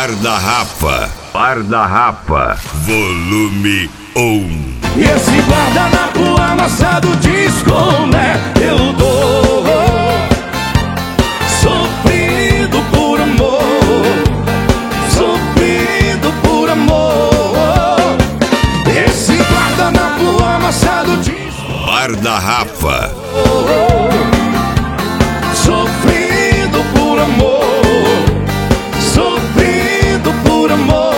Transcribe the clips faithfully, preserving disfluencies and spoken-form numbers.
Bar da Rafa. Bar da Rafa. Volume um. E esse guardanapo amassado diz como é eu dou, sofrido por amor, sofrido por amor. Esse guardanapo amassado diz Bar da Rafa. Sofrido por amor, sofrido por amor.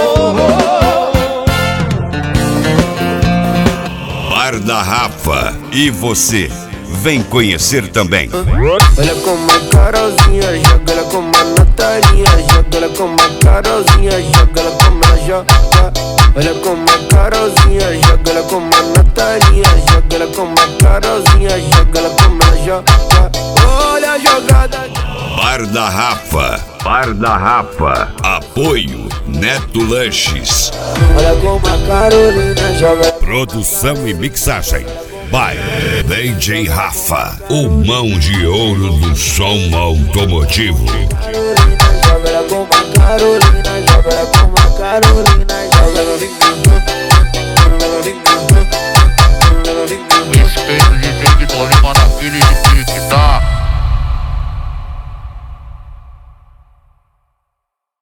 Bar da Rafa. E você, vem conhecer também. Olha como a Carolzinha joga, ela como a Natalinha joga, ela como a Carolzinha joga, ela como ela joga. Olha como a Carolzinha joga, ela como a Natalinha joga, ela como a Carolzinha joga, ela como ela joga. Olha a jogada. Bar da Rafa. Bar da Rafa. Apoio Neto Lanches. Olha como a Carolina joga. Produção e mixagem by D J Rafa, o mão de ouro do som automotivo. Carolina joga, ela como a Carolina joga, ela como a Carolina joga.